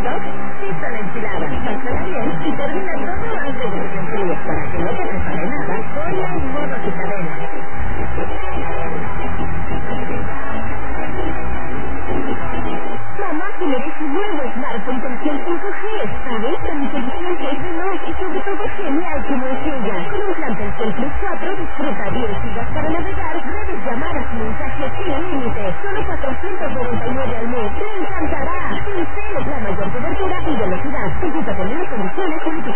TikTok? Pista la enchilada, pásala bien y termina todo antes de que se enfríe. Para que no te prepare nada, ponla en modo quitadena. Mamá se merece un nuevo smartphone con 5G, ¿sabes? Con integración 6 más y sobre todo genial como es ella. Con un plan Telcel Plus 4 disfruta 10 gigas para navegar, redes, llamadas y mensajes sin límite. Solo 499 al mes. ¡Te encantará! Telcel es la mayor cobertura y velocidad. Consulta con las condiciones en